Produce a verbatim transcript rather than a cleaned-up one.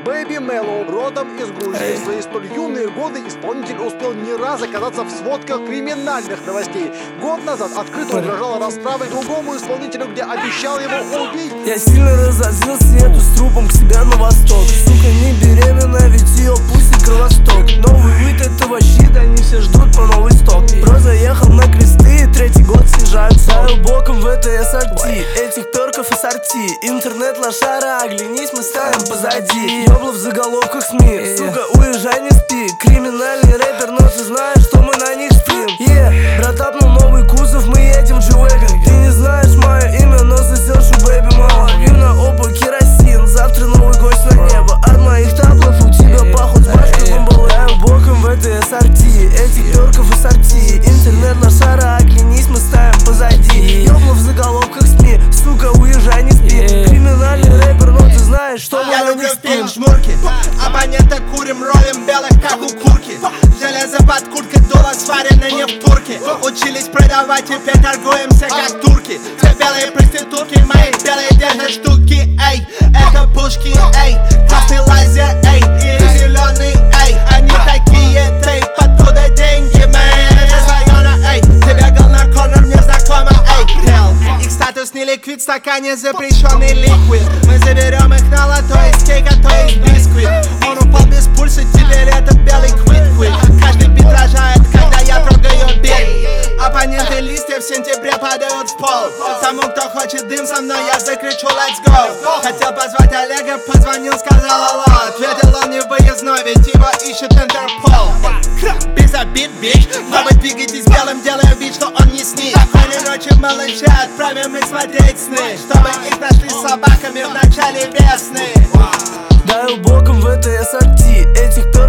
Бэби Мэллоу, родом из Грузии. В свои столь юные годы исполнитель успел не раз оказаться в сводках криминальных новостей. Год назад открыто угрожал расправой другому исполнителю, где обещал его убить. Я сильно разозлился, еду с трупом к себе на восток. Сука не беременна, ведь ее пусть и кровосток. Новый вид этого щита, они все ждут по новый сток. Про заехал на кресты, третий год съезжают. Ставил боком в этой эс ар ти, этих перков и сорти. Интернет лошара, оглянись, мы ставим позади. Ёбла в заголовках СМИ, сука, уезжай, не спи. Криминальный рэпер, но ты знаешь, что мы на них спим. Yeah, брат апнул новый кузов, мы едем в G-Wagon. Ты не знаешь мое имя, но сосешь у Бэби Мэллоу. Вина, опа, керосин, завтра новый гость на небо. От моих таблов у тебя пахнут с башкой бомбалы. Ставил боком в этой эс ар ти, этих перков и сорти. Интернет лошара, оглянись, мы ставим позади. Ёбла в заголовках СМИ, сука, уезжай, не спи. Криминальный рэпер, но ты знаешь, что мы на них спим. Жмурки, абонента курим, ролим белых, как у курки. Железо под курткой, дуло сварено не в турке. Учились продавать, теперь торгуемся как турки. Все белые проститутки, мои белые держат штуки, эй. Это пушки, эй, красный лазер, эй. И зеленый, эй, они такие, тейп, оттуда деньги, мэн. Из района, эй, ты бегал на корнер, мне знакомо, эй. Дел, их статус не ликвид, в стакане запрещенный ликвид. Мы заберем их на лото, из кейка, то есть бисквит. Он упал без пульса, теперь это белый квит-квит. Каждый бит рожает, когда я трогаю бит. Оппоненты листья в сентябре падают в пол. Тому, кто хочет дым со мной, я закричу let's go. Хотел позвать Олега, позвонил, сказал алло. Ответил он не выездной, ведь его ищет Интерпол. Без обид, бич, но вы двигаетесь белым, делая вид, что он не снит. Они ночью малыша, отправим их смотреть сны, чтобы их нашли с собаками в начале весны. Даю боком в этой эс ар ти, этих перков